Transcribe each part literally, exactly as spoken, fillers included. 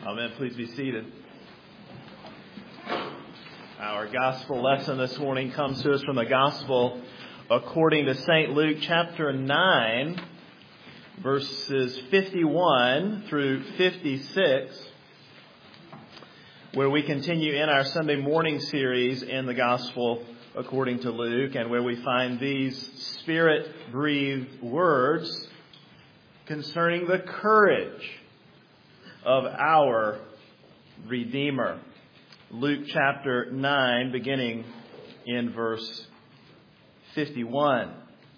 Amen. Please be seated. Our gospel lesson this morning comes to us from the gospel according to Saint Luke chapter nine, verses fifty-one through fifty-six, where we continue in our Sunday morning series in the gospel according to Luke, and where we find these Spirit-breathed words concerning the courage of our Redeemer. Luke chapter nine, beginning in verse fifty-one.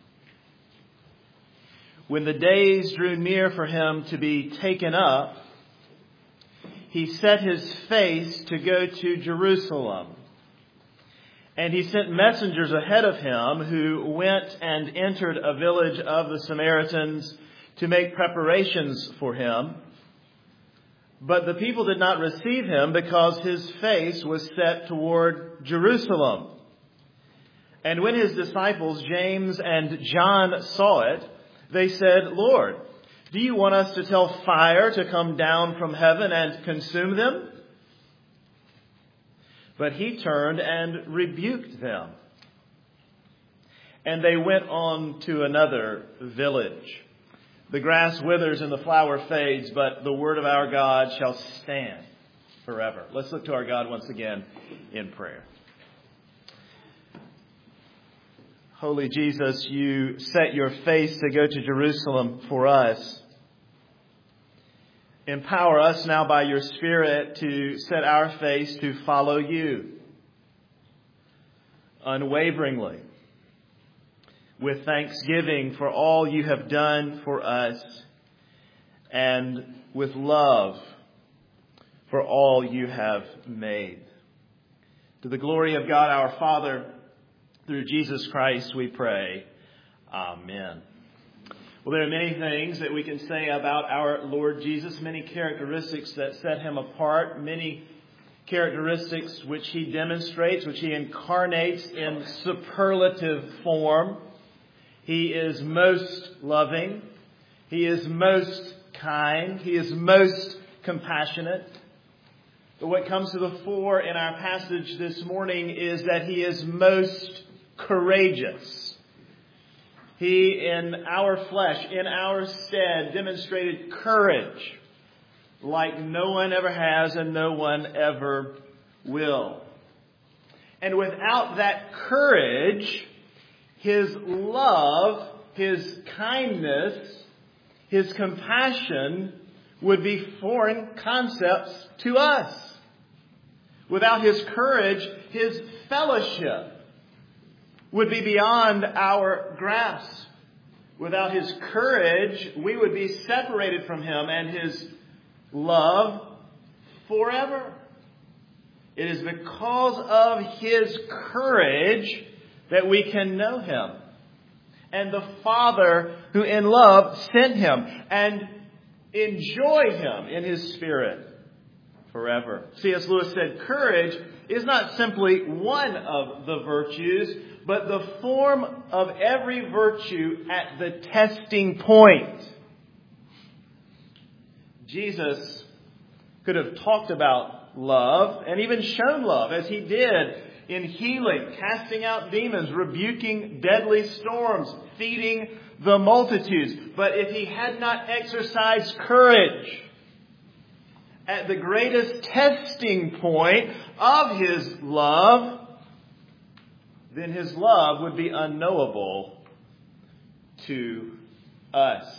When the days drew near for him to be taken up, he set his face to go to Jerusalem. And he sent messengers ahead of him who went and entered a village of the Samaritans to make preparations for him. But the people did not receive him because his face was set toward Jerusalem. And when his disciples, James and John, saw it, they said, "Lord, do you want us to tell fire to come down from heaven and consume them?" But he turned and rebuked them. And they went on to another village. The grass withers and the flower fades, but the word of our God shall stand forever. Let's look to our God once again in prayer. Holy Jesus, you set your face to go to Jerusalem for us. Empower us now by your Spirit to set our face to follow you unwaveringly, with thanksgiving for all you have done for us, and with love for all you have made. To the glory of God our Father, through Jesus Christ we pray. Amen. Well, there are many things that we can say about our Lord Jesus, many characteristics that set him apart, many characteristics which he demonstrates, which he incarnates in superlative form. He is most loving. He is most kind. He is most compassionate. But what comes to the fore in our passage this morning is that he is most courageous. He, in our flesh, in our stead, demonstrated courage like no one ever has and no one ever will. And without that courage, his love, his kindness, his compassion would be foreign concepts to us. Without his courage, his fellowship would be beyond our grasp. Without his courage, we would be separated from him and his love forever. It is because of his courage that we can know him, and the Father who in love sent him, and enjoy him in his Spirit forever. C S Lewis said, courage is not simply one of the virtues, but the form of every virtue at the testing point. Jesus could have talked about love and even shown love, as he did in healing, casting out demons, rebuking deadly storms, feeding the multitudes. But if he had not exercised courage at the greatest testing point of his love, then his love would be unknowable to us.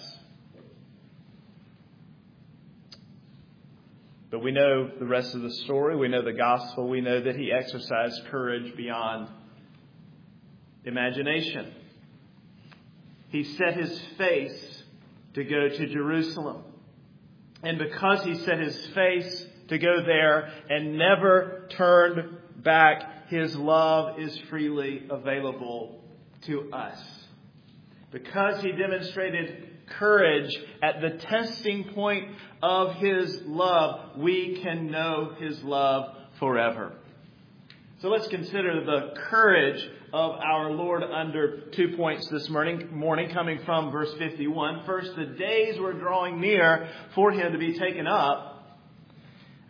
But we know the rest of the story. We know the gospel. We know that he exercised courage beyond imagination. He set his face to go to Jerusalem. And because he set his face to go there and never turned back, his love is freely available to us. Because he demonstrated courage at the testing point of his love, we can know his love forever. So let's consider the courage of our Lord under two points this morning, morning coming from verse fifty-one. First, the days were drawing near for him to be taken up.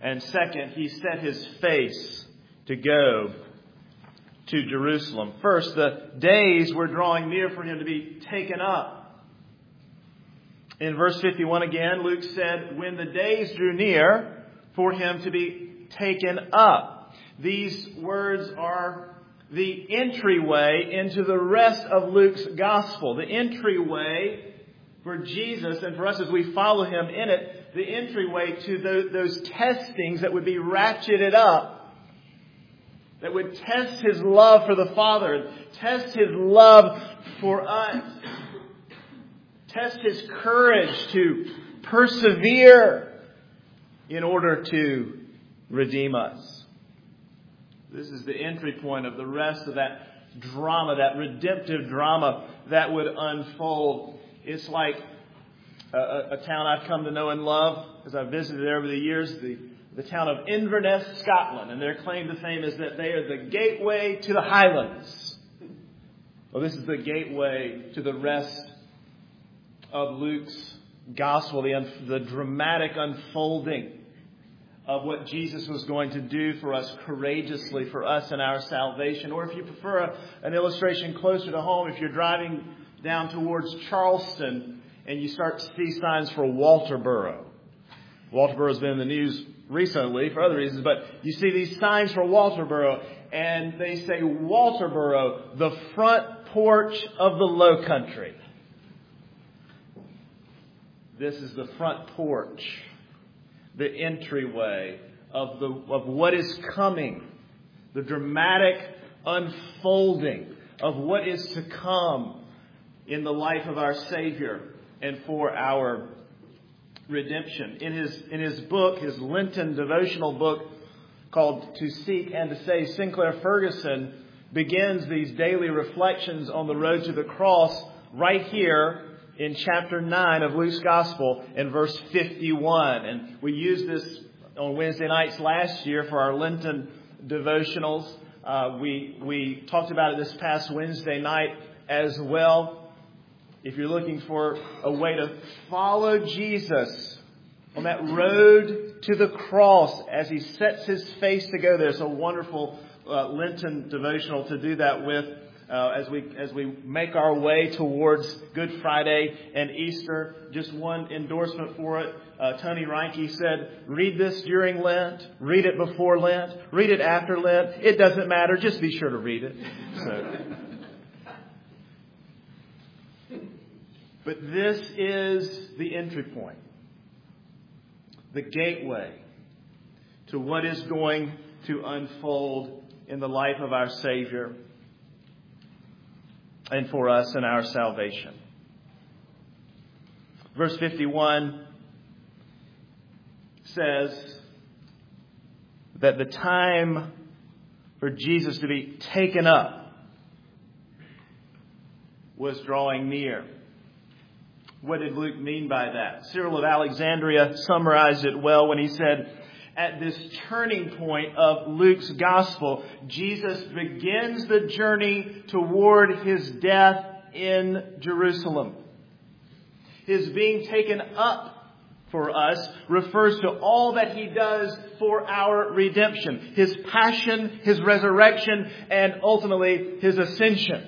And second, he set his face to go to Jerusalem. First, the days were drawing near for him to be taken up. In verse fifty-one again, Luke said, when the days drew near for him to be taken up. These words are the entryway into the rest of Luke's gospel. The entryway for Jesus and for us as we follow him in it, the entryway to those, those testings that would be ratcheted up, that would test his love for the Father, test his love for us, test his courage to persevere in order to redeem us. This is the entry point of the rest of that drama, that redemptive drama that would unfold. It's like a, a, a town I've come to know and love as I've visited there over the years, the, the town of Inverness, Scotland. And their claim to fame is that they are the gateway to the Highlands. Well, this is the gateway to the rest of Luke's gospel, the, un, the dramatic unfolding of what Jesus was going to do for us courageously, for us and our salvation. Or if you prefer a, an illustration closer to home, if you're driving down towards Charleston and you start to see signs for Walterboro. Walterboro has been in the news recently for other reasons, but you see these signs for Walterboro and they say Walterboro, the front porch of the Low Country. This is the front porch, the entryway of the of what is coming, the dramatic unfolding of what is to come in the life of our Savior and for our redemption. In his in his book, his Lenten devotional book called To Seek and to Save, Sinclair Ferguson begins these daily reflections on the road to the cross right here in chapter nine of Luke's Gospel in verse fifty-one. And we used this on Wednesday nights last year for our Lenten devotionals. Uh, we, we talked about it this past Wednesday night as well. If you're looking for a way to follow Jesus on that road to the cross as he sets his face to go there, it's a wonderful uh, Lenten devotional to do that with. Uh, as we as we make our way towards Good Friday and Easter. Just one endorsement for it. Uh, Tony Reinke said, read this during Lent, read it before Lent, read it after Lent. It doesn't matter. Just be sure to read it. So. But this is the entry point, the gateway to what is going to unfold in the life of our Savior and for us and our salvation. Verse fifty-one says that the time for Jesus to be taken up was drawing near. What did Luke mean by that? Cyril of Alexandria summarized it well when he said, at this turning point of Luke's gospel, Jesus begins the journey toward his death in Jerusalem. His being taken up for us refers to all that he does for our redemption. His passion, his resurrection, and ultimately his ascension.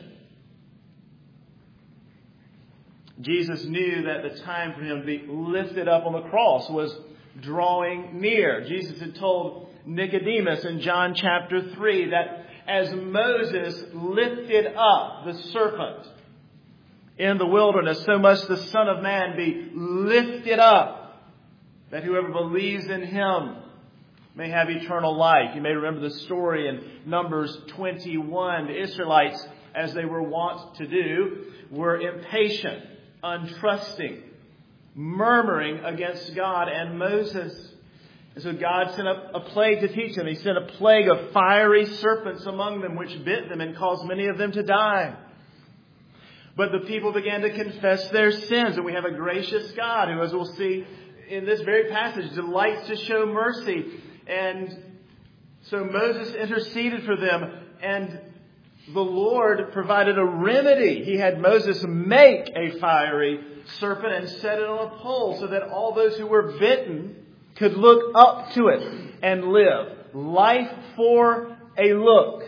Jesus knew that the time for him to be lifted up on the cross was drawing near. Jesus had told Nicodemus in John chapter three that as Moses lifted up the serpent in the wilderness, so must the Son of Man be lifted up, that whoever believes in him may have eternal life. You may remember the story in Numbers twenty-one. The Israelites, as they were wont to do, were impatient, untrusting, murmuring against God and Moses. And so God sent a, a plague to teach them. He sent a plague of fiery serpents among them, which bit them and caused many of them to die. But the people began to confess their sins. And we have a gracious God who, as we'll see in this very passage, delights to show mercy. And so Moses interceded for them, and the Lord provided a remedy. He had Moses make a fiery serpent and set it on a pole so that all those who were bitten could look up to it and live. Life for a look.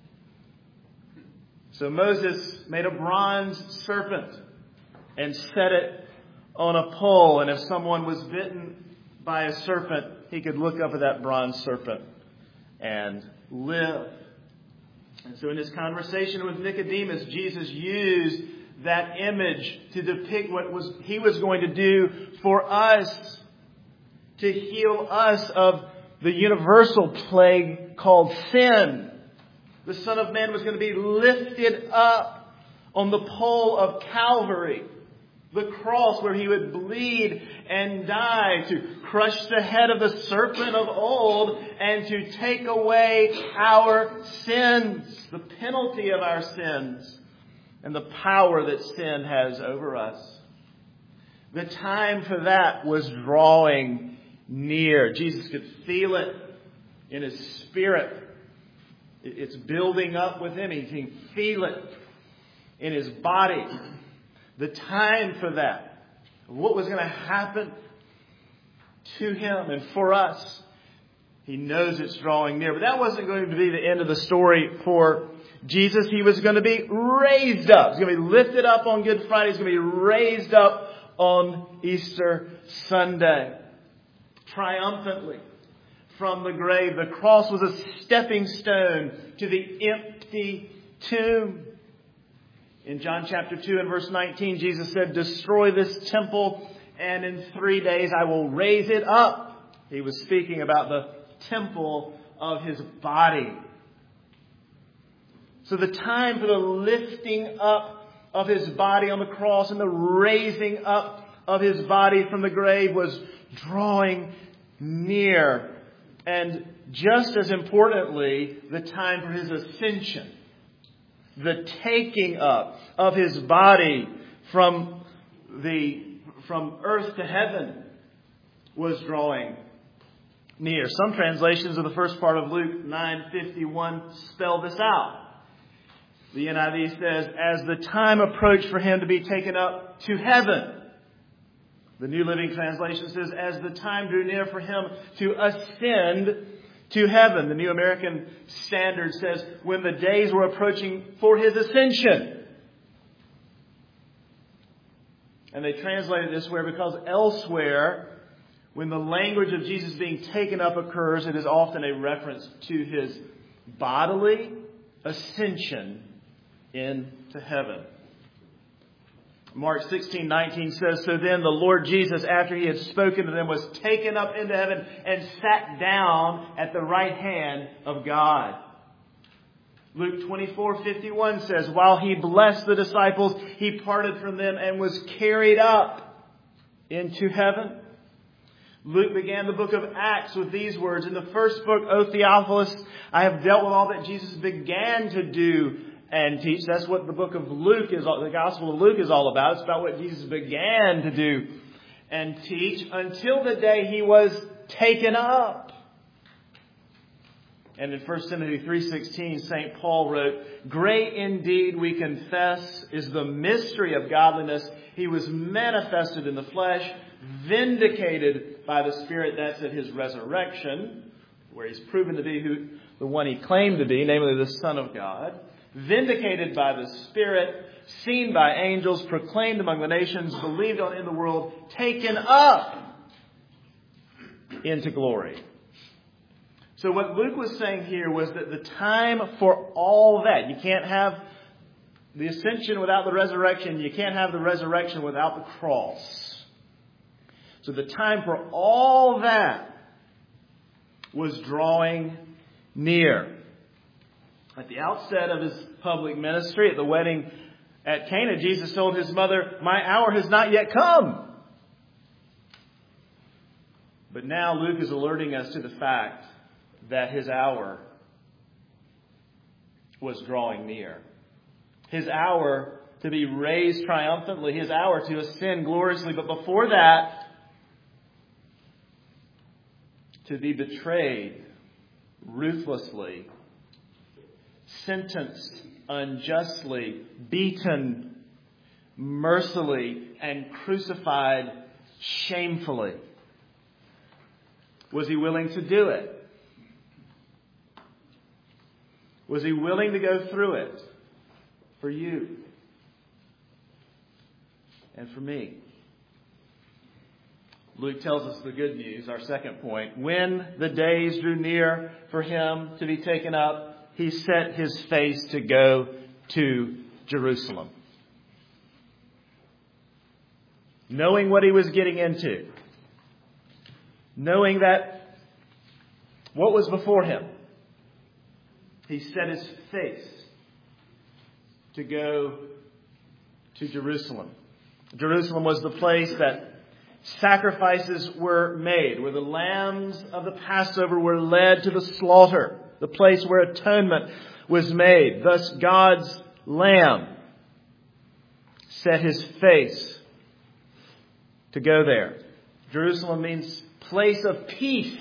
So Moses made a bronze serpent and set it on a pole. And if someone was bitten by a serpent, he could look up at that bronze serpent and live. And so in his conversation with Nicodemus, Jesus used that image to depict what was he was going to do for us, to heal us of the universal plague called sin. The Son of Man was going to be lifted up on the pole of Calvary, the cross where he would bleed and die to crush the head of the serpent of old and to take away our sins, the penalty of our sins, and the power that sin has over us. The time for that was drawing near. Jesus could feel it in his spirit. It's building up with him. He can feel it in his body. The time for that, what was going to happen to him and for us, he knows it's drawing near. But that wasn't going to be the end of the story for Jesus. He was going to be raised up. He's going to be lifted up on Good Friday. He's going to be raised up on Easter Sunday, triumphantly from the grave. The cross was a stepping stone to the empty tomb. In John chapter two and verse nineteen, Jesus said, "Destroy this temple, and in three days I will raise it up." He was speaking about the temple of his body. So the time for the lifting up of his body on the cross and the raising up of his body from the grave was drawing near. And just as importantly, the time for his ascension, the taking up of his body from the from earth to heaven, was drawing near. Some translations of the first part of Luke nine fifty-one spell this out. The N I V says, "As the time approached for him to be taken up to heaven." The New Living Translation says, "As the time drew near for him to ascend to heaven." The New American Standard says, "When the days were approaching for his ascension." And they translate it this way because elsewhere, when the language of Jesus being taken up occurs, it is often a reference to his bodily ascension into heaven. Mark sixteen nineteen says, "So then the Lord Jesus, after he had spoken to them, was taken up into heaven and sat down at the right hand of God." Luke twenty-four fifty-one says, "While he blessed the disciples, he parted from them and was carried up into heaven." Luke began the book of Acts with these words, "In the first book, O Theophilus, I have dealt with all that Jesus began to do and teach." That's what the book of Luke is, the Gospel of Luke is all about. It's about what Jesus began to do and teach until the day he was taken up. And in First Timothy three sixteen, Saint Paul wrote, "Great indeed, we confess, is the mystery of godliness. He was manifested in the flesh, vindicated by the Spirit," that's at his resurrection, where he's proven to be who the one he claimed to be, namely the Son of God. "Vindicated by the Spirit, seen by angels, proclaimed among the nations, believed on in the world, taken up into glory." So what Luke was saying here was that the time for all that, you can't have the ascension without the resurrection, you can't have the resurrection without the cross. So the time for all that was drawing near. At the outset of his public ministry, at the wedding at Cana, Jesus told his mother, "My hour has not yet come." But now Luke is alerting us to the fact that his hour was drawing near. His hour to be raised triumphantly, his hour to ascend gloriously. But before that, to be betrayed ruthlessly, sentenced unjustly, beaten mercilessly, and crucified shamefully. Was he willing to do it? Was he willing to go through it for you and for me? Luke tells us the good news, our second point. When the days drew near for him to be taken up, he set his face to go to Jerusalem. Knowing what he was getting into. Knowing that what was before him. He set his face to go to Jerusalem. Jerusalem was the place that sacrifices were made, where the lambs of the Passover were led to the slaughter, the place where atonement was made. Thus God's Lamb set his face to go there. Jerusalem means place of peace.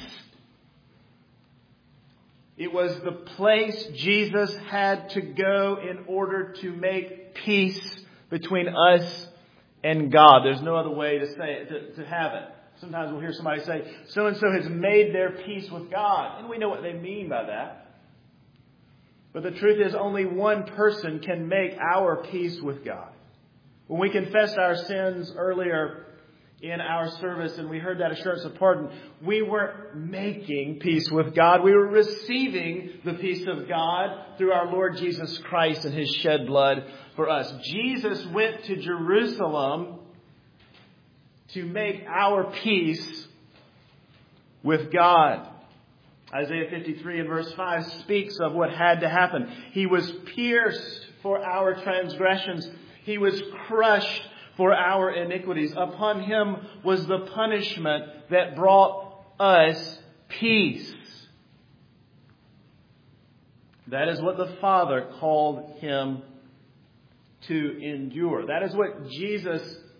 It was the place Jesus had to go in order to make peace between us and God. There's no other way to say it, to, to have it. Sometimes we'll hear somebody say, so-and-so has made their peace with God. And we know what they mean by that. But the truth is, only one person can make our peace with God. When we confessed our sins earlier in our service and we heard that assurance of pardon, we weren't making peace with God. We were receiving the peace of God through our Lord Jesus Christ and his shed blood for us. Jesus went to Jerusalem to make our peace with God. Isaiah fifty-three and verse five speaks of what had to happen. He was pierced for our transgressions. He was crushed for our iniquities. Upon him was the punishment that brought us peace. That is what the Father called him to endure. That is what Jesus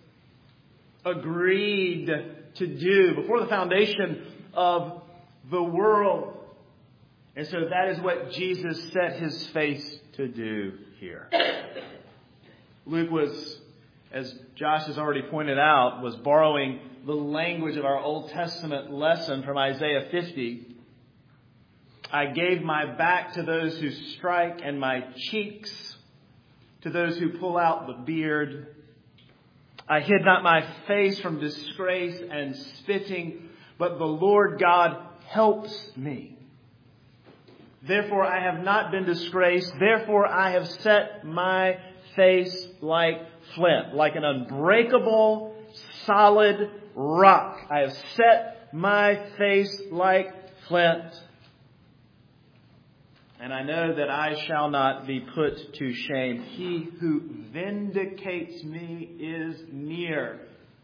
agreed to do before the foundation of the world. And so that is what Jesus set his face to do here. Luke was, as Josh has already pointed out, was borrowing the language of our Old Testament lesson from Isaiah fifty. I gave my back to those who strike and my cheeks to those who pull out the beard. I hid not my face from disgrace and spitting, but the Lord God helps me. Therefore I have not been disgraced. Therefore I have set my face like flint, like an unbreakable, solid rock. I have set my face like flint. And I know that I shall not be put to shame. He who vindicates me is near.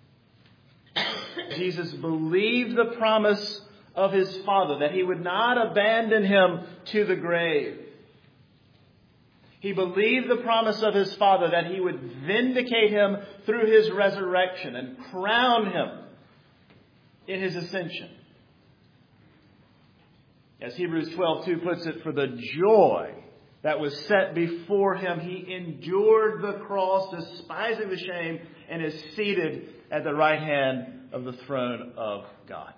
Jesus believed the promise of his Father that he would not abandon him to the grave. He believed the promise of his Father that he would vindicate him through his resurrection and crown him in his ascension. As Hebrews twelve two puts it, for the joy that was set before him, he endured the cross, despising the shame, and is seated at the right hand of the throne of God.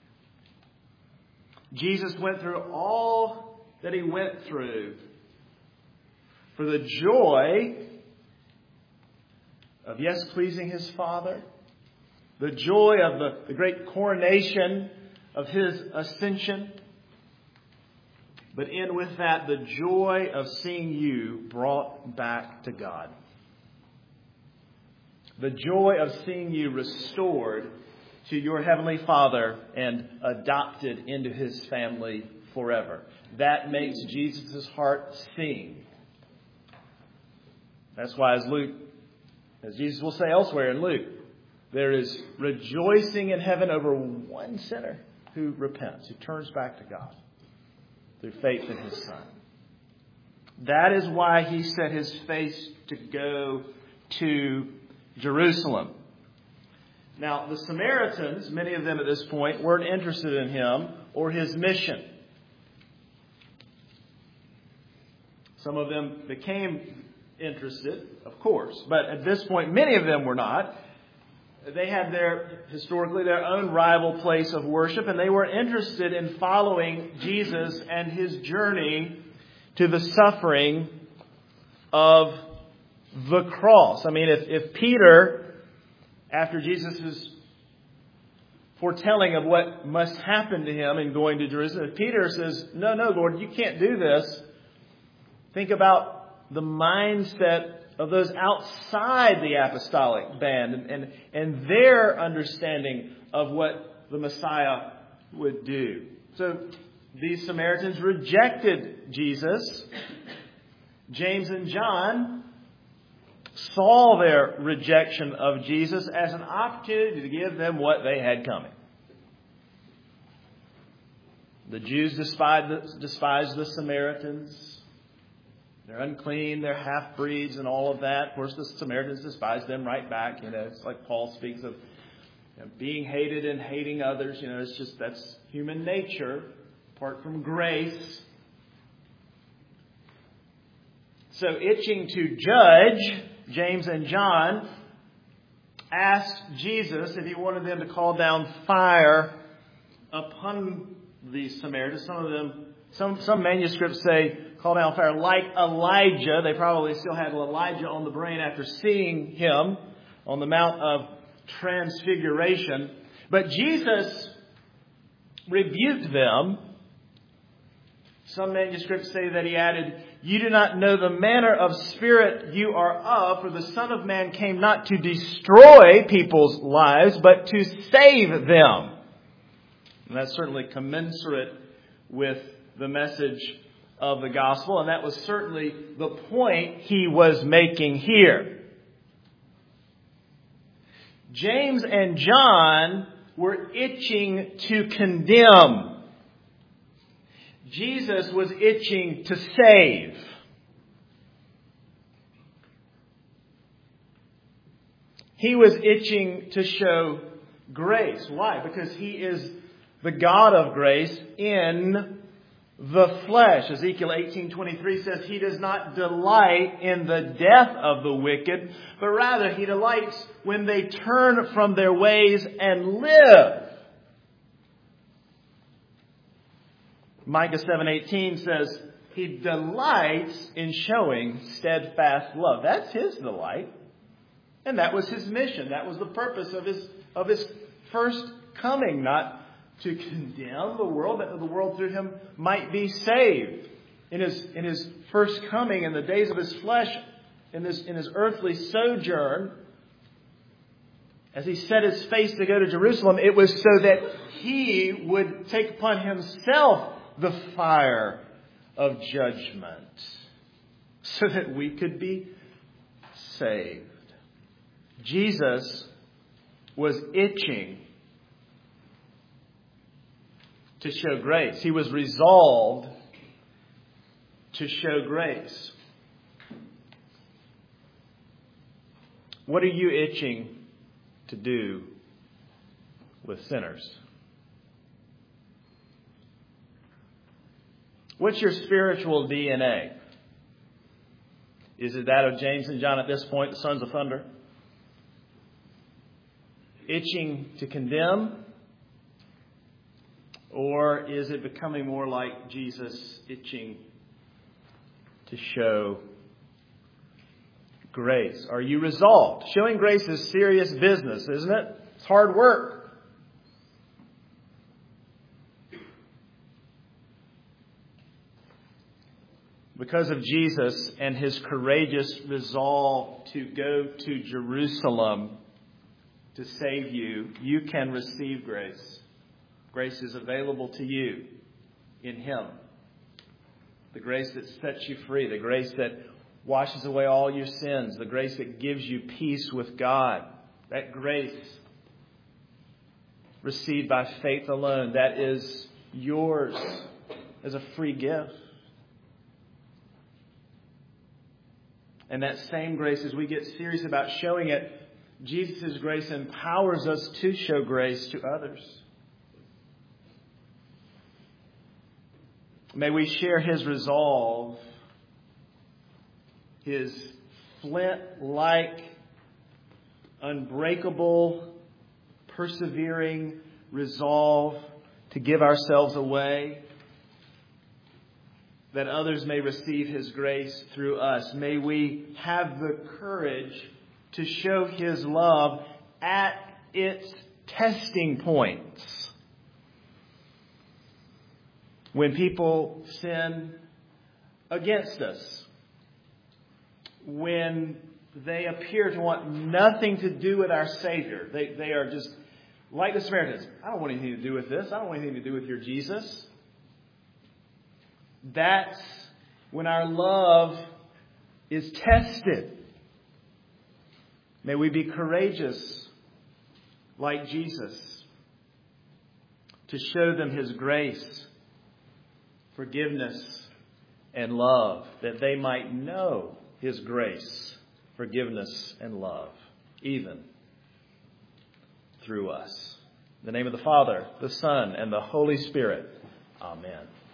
Jesus went through all that he went through for the joy of, yes, pleasing his Father, the joy of the, the great coronation of his ascension, but in with that, the joy of seeing you brought back to God. The joy of seeing you restored to your Heavenly Father and adopted into his family forever. That makes Jesus' heart sing. That's why, as Luke, as Jesus will say elsewhere in Luke, there is rejoicing in heaven over one sinner who repents, who turns back to God through faith in his Son. That is why he set his face to go to Jerusalem. Now, the Samaritans, many of them at this point, weren't interested in him or his mission. Some of them became interested, of course, but at this point, many of them were not. they had their, historically, their own rival place of worship, and they were interested in following Jesus and his journey to the suffering of the cross. I mean, if, if Peter, after Jesus' foretelling of what must happen to him in going to Jerusalem, if Peter says, no, no, Lord, you can't do this. Think about the mindset of those outside the apostolic band and, and, and their understanding of what the Messiah would do. So these Samaritans rejected Jesus. James and John saw their rejection of Jesus as an opportunity to give them what they had coming. The Jews despised the, despised the Samaritans. They're unclean, they're half-breeds and all of that. Of course, the Samaritans despised them right back. You know, it's like Paul speaks of, you know, being hated and hating others. You know, it's just, that's human nature, apart from grace. So, itching to judge, James and John asked Jesus if he wanted them to call down fire upon these Samaritans. Some of them, some, some manuscripts say, call down fire like Elijah. They probably still had Elijah on the brain after seeing him on the Mount of Transfiguration. But Jesus rebuked them. Some manuscripts say that he added, you do not know the manner of spirit you are of, for the Son of Man came not to destroy people's lives, but to save them. And that's certainly commensurate with the message of the gospel, and that was certainly the point he was making here. James and John were itching to condemn. Jesus was itching to save. He was itching to show grace. Why? Because he is the God of grace in the flesh. Ezekiel eighteen twenty-three says he does not delight in the death of the wicked, but rather he delights when they turn from their ways and live. Micah seven eighteen says he delights in showing steadfast love. That's his delight. And that was his mission. That was the purpose of his, of his first coming, not to condemn the world, that the world through him might be saved. In his, in his first coming, in the days of his flesh, in his, in his earthly sojourn, as he set his face to go to Jerusalem, it was so that he would take upon himself the fire of judgment, so that we could be saved. Jesus was itching to show grace. He was resolved to show grace. What are you itching to do with sinners? What's your spiritual D N A? Is it that of James and John at this point, the sons of thunder? Itching to condemn? Or is it becoming more like Jesus, itching to show grace? Are you resolved? Showing grace is serious business, isn't it? It's hard work. Because of Jesus and his courageous resolve to go to Jerusalem to save you, you can receive grace. Grace is available to you in him. The grace that sets you free. The grace that washes away all your sins. The grace that gives you peace with God. That grace received by faith alone. That is yours as a free gift. And that same grace, as we get serious about showing it, Jesus' grace empowers us to show grace to others. May we share his resolve, his flint-like unbreakable, persevering resolve to give ourselves away, that others may receive His grace through us. May we have the courage to show His love at its testing points. When people sin against us, when they appear to want nothing to do with our Savior, they, they are just like the Samaritans. I don't want anything to do with this. I don't want anything to do with your Jesus. That's when our love is tested. May we be courageous like Jesus to show them His grace, forgiveness, and love, that they might know His grace, forgiveness, and love, even through us. In the name of the Father, the Son, and the Holy Spirit. Amen.